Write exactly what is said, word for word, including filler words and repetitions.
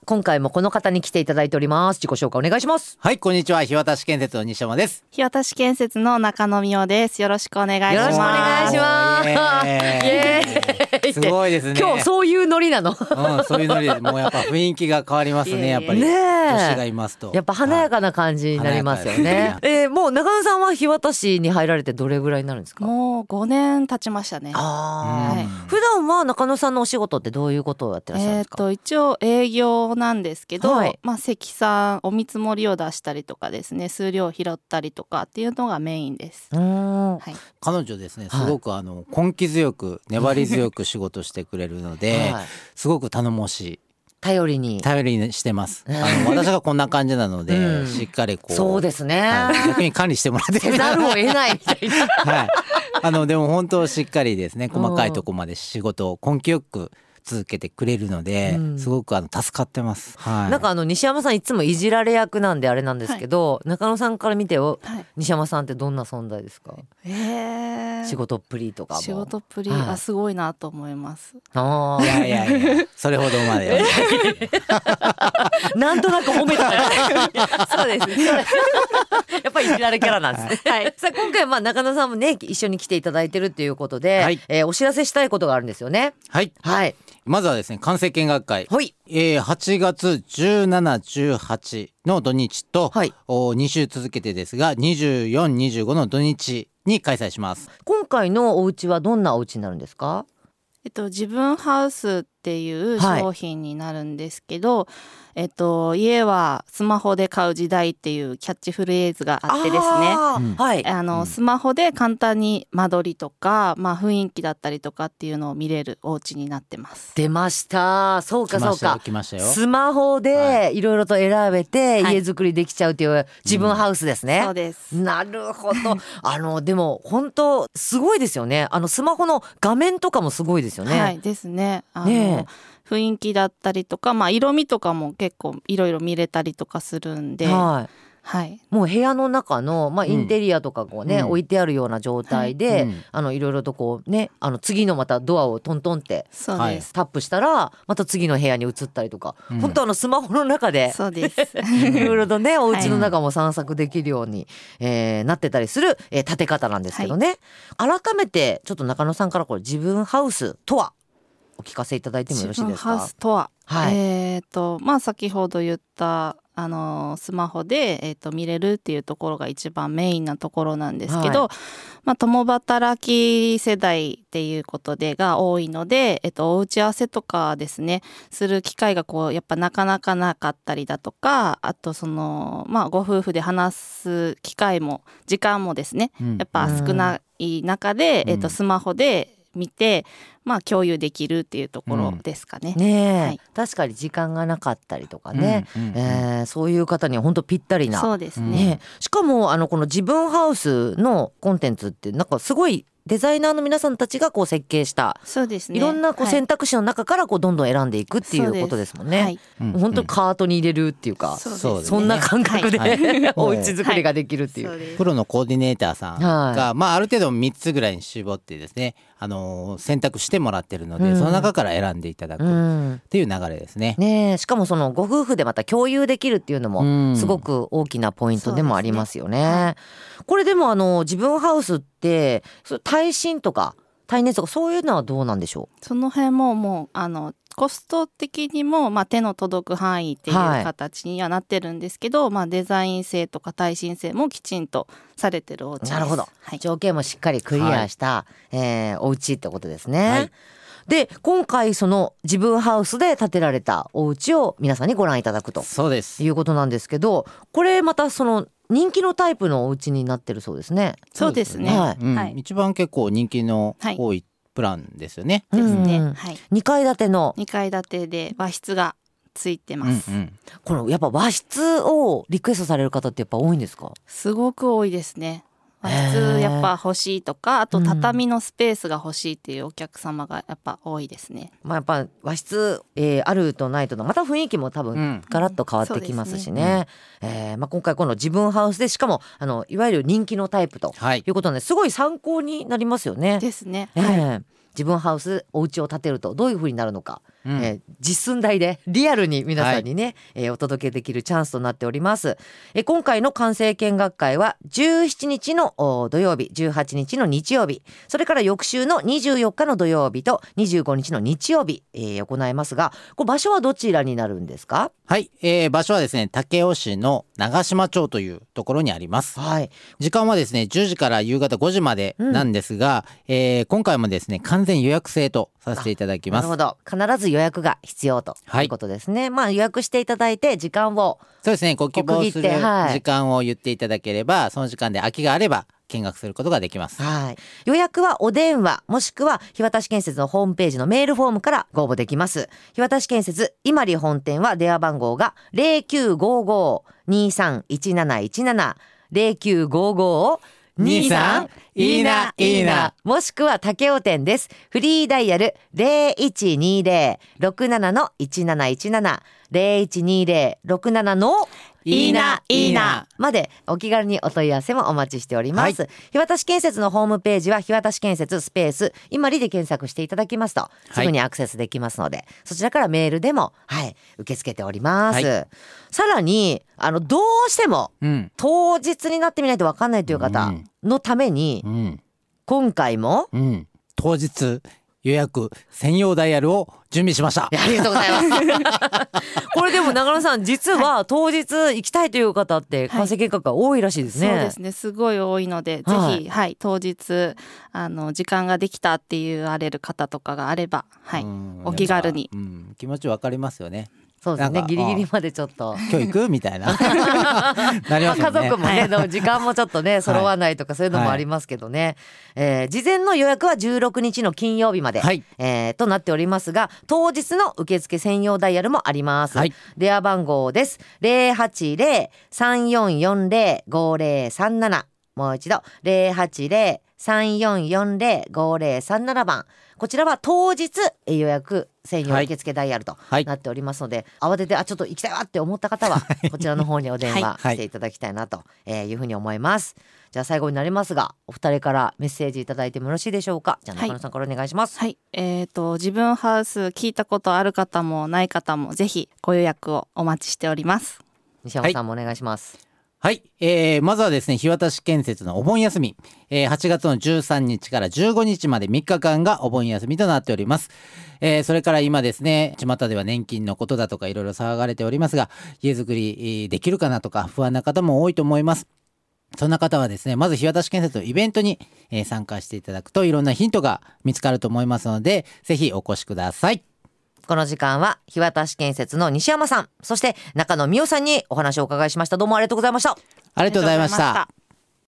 今回もこの方に来ていただいております。自己紹介お願いします。 はい、こんにちは。日渡建設の西山です。 日渡建設の中野美代です。よろしくお願いします。 よろしくお願いします。 イエーイすごいですね。 今日そういうノリなの。 うん、そういうノリで、もうやっぱ雰囲気が変わりますね。やっぱり、 ねえ、 女子がいますとやっぱ華やかな感じになりますよね。えー、もう中野さんは日渡市に入られてどれぐらいになるんですか？ もうごねん経ちましたね。 あ、 はい、 普段は中野さんのお仕事ってどういうことをやってらっしゃるんですか？ えー、と一応営業なんですけど、 はい、 まあ、積算お見積もりを出したりとかですね、数量を拾ったりとかっていうのがメインです。 うん、 はい、 彼女ですね、すごくあの根気強く粘り強く仕事してくれるので、はい、すごく頼もしい、 頼りに頼りにしてます。あの私がこんな感じなので、うん、しっかりこう、 そうですね、 はい、逆に管理してもらってせざるを得ないみたいな、 はい、あのでも本当しっかりですね、細かいところまで仕事を根気よく続けてくれるので、うん、すごくあの助かってます。はい、 なんかあの西山さんいつもいじられ役なんであれなんですけど、はい、中野さんから見てよ、はい、西山さんってどんな存在ですか？ えー、 仕事っぷりとかも。 仕事っぷり、はい、あ、すごいなと思います。 あ、いやいやいや、それほどまでなんとなく褒めたそうですねやっぱりいじられキャラなんですね、はい、さあ今回まあ中野さんもね一緒に来ていただいてるっていうことで、はい、えー、お知らせしたいことがあるんですよね。 はい、はい、まずはですね、関西見学会、はい、えー、はちがつじゅうしち、じゅうはちの土日と、はい、に週続けてですがにじゅうよん、にじゅうごの土日に開催します。 今回のお家はどんなお家になるんですか？ えっと、自分ハウスっていう商品になるんですけど、はい、えっと、家はスマホで買う時代っていうキャッチフレーズがあってですね、あ、はい、あの、うん、スマホで簡単に間取りとか、まあ、雰囲気だったりとかっていうのを見れるお家になってます。 出ました。そうかそうか、 来ましたよ。 スマホでいろいろと選べて家作りできちゃうっていう自分ハウスですね、 うん、そうです。 なるほどあのでも本当すごいですよね。あのスマホの画面とかもすごいですよね。 はい、ですね。あのね、 雰囲気だったりとか、まあ、色味とかも結構いろいろ見れたりとかするんで、はいはい、 もう部屋の中の、まあ、インテリアとかこう、ね、うん、置いてあるような状態で、はい、あのいろいろとこうね、あの次のまたドアをトントンってそうです、 タップしたらまた次の部屋に移ったりとか、うん、本当あのスマホの中でそうですいろいろとねお家の中も散策できるように、はい、えー、なってたりする、えー、建て方なんですけどね、はい、改めてちょっと中野さんからこれ自分ハウスとはお聞かせいただいてもよろしいですか？ 自分ハウスとは、 はい、 えーとまあ、先ほど言ったあのスマホで、えー、と見れるっていうところが一番メインなところなんですけど、はい、まあ、共働き世代っていうことでが多いので、えー、とお打ち合わせとかですねする機会がこうやっぱなかなかなかったりだとか、あとその、まあ、ご夫婦で話す機会も時間もですね、うん、やっぱ少ない中で、うん、えー、とスマホで見て、まあ、共有できるっていうところですかね。 うん、ねえ、 はい、 確かに時間がなかったりとかね、うんうんうん、えー、そういう方には本当ぴったりな。 そうですね。 ね、しかもあのこの自分ハウスのコンテンツってなんかすごいデザイナーの皆さんたちがこう設計した、 そうですね、 いろんなこう選択肢の中からこうどんどん選んでいくっていうことですもんね。はい、本当にカートに入れるっていうか、うん、そ, う、ね、そんな感覚で、はい、お家作りができるっていう、はい、 プロのコーディネーターさんが、はい、まあ、ある程度みっつぐらいに絞ってですね、あのー、選択してもらってるので、うん、その中から選んでいただくっていう流れですね。 うん、ねえ、しかもそのご夫婦でまた共有できるっていうのもすごく大きなポイントでもありますよね。うん、ね、これでもあの自分ハウスって耐震とか耐熱とかそういうのはどうなんでしょう？ その辺ももうあのコスト的にも、まあ、手の届く範囲っていう形にはなってるんですけど、はい、まあ、デザイン性とか耐震性もきちんとされてるお家です。 なるほど、 はい、 条件もしっかりクリアした、はい、えー、お家ってことですね。はい、で今回その自分ハウスで建てられたお家を皆さんにご覧いただくとそうですいうことなんですけど、これまたその人気のタイプのお家になってるそうですね。 そうですね、 はい、 うん、はい、一番結構人気の多いプランですよね。 はい、ですね、はい、 にかい建てのにかい建てで和室がついてます。うんうん、 このやっぱ和室をリクエストされる方ってやっぱ多いんですか？ すごく多いですね。和室やっぱ欲しいとか、あと畳のスペースが欲しいっていうお客様がやっぱ多いですね。 まあ、やっぱ和室、えー、あるとないとのまた雰囲気も多分ガラッと変わってきますしね。うん、ね、えーまあ、今回この自分ハウスでしかもあのいわゆる人気のタイプということで、はい、すごい参考になりますよね。 ですね。 えーはい、自分ハウスお家を建てるとどういう風になるのか、 うん、えー、実寸大でリアルに皆さんにね、はい、えー、お届けできるチャンスとなっております。えー、今回の関西見学会はじゅうしちにちの土曜日、じゅうはちにちの日曜日、それから翌週のにじゅうよっかの土曜日とにじゅうごにちの日曜日、えー、行いますが、これ場所はどちらになるんですか？ はい、えー、場所はですね、武雄市の長島町というところにあります。 はい、 時間はですね、じゅうじから夕方ごじまでなんですが、うん、えー、今回もですね、完全予約制とさせていただきます。 なるほど。必ず予約が必要ということですね。はい、まあ予約していただいて時間をそうですね、ご希望する時間を言っていただければ、はい、その時間で空きがあれば見学することができます。 はい、予約はお電話もしくは日渡建設のホームページのメールフォームからご応募できます。日渡建設今里本店は電話番号が ゼロきゅうごご にさんいちなないちなな ゼロきゅうごご にさんいいないいな、もしくは武雄店です。フリーダイヤル ゼロいちにゼロ ろくなな のいちなないちなな ゼロいちにゼロ ろくなな のいいないいなまでお気軽にお問い合わせもお待ちしております。はい、日渡建設のホームページは日渡建設スペース今里で検索していただきますとすぐにアクセスできますので、はい、そちらからメールでも、はい、受け付けております。はい、さらにあのどうしても、うん、当日になってみないと分かんないという方のために、うん、今回も、 うん、当日予約専用ダイヤルを準備しました。 ありがとうございますこれでも長野さん実は当日行きたいという方って関西見学が多いらしいですね。 はい、そうですね、すごい多いので、はい、ぜひ、はい、当日あの時間ができたって言われる方とかがあれば、はい、お気軽に、 うん、気持ちわかりますよね。 そうですね、ギリギリまでちょっと今日行くみたいななりますよね。 家族もね、でも時間もちょっとね揃わないとかそういうのもありますけどね、はい、えー、事前の予約はじゅうろくにちの金曜日まで、はい、えー、となっておりますが、当日の受付専用ダイヤルもあります。はい、電話番号です。 ゼロはちゼロ さんよんよんゼロ ごゼロさんなな、もう一度 ゼロはちゼロ さんよんよんゼロ ごゼロさんなな 番、こちらは当日予約専用受付ダイヤルとなっておりますので、はい、慌ててあちょっと行きたいわって思った方はこちらの方にお電話していただきたいなというふうに思います。じゃあ最後になりますがお二人からメッセージいただいてもよろしいでしょうか。じゃあ中野さんからお願いします。 はい、はい、えーと自分ハウス聞いたことある方もない方もぜひご予約をお待ちしております。 西山さんもお願いします。 はい、えー、まずはですね、日渡建設のお盆休み、えー、はちがつのじゅうさんにちからじゅうごにちまでみっかかんがお盆休みとなっております。えー、それから今ですね、巷では年金のことだとかいろいろ騒がれておりますが、家づくりできるかなとか不安な方も多いと思います。そんな方はですね、まず日渡建設のイベントに、えー、参加していただくといろんなヒントが見つかると思いますので、ぜひお越しください。 この時間は日渡建設の西山さん、そして中野美代さんにお話をお伺いしました。どうもありがとうございました。 ありがとうございました。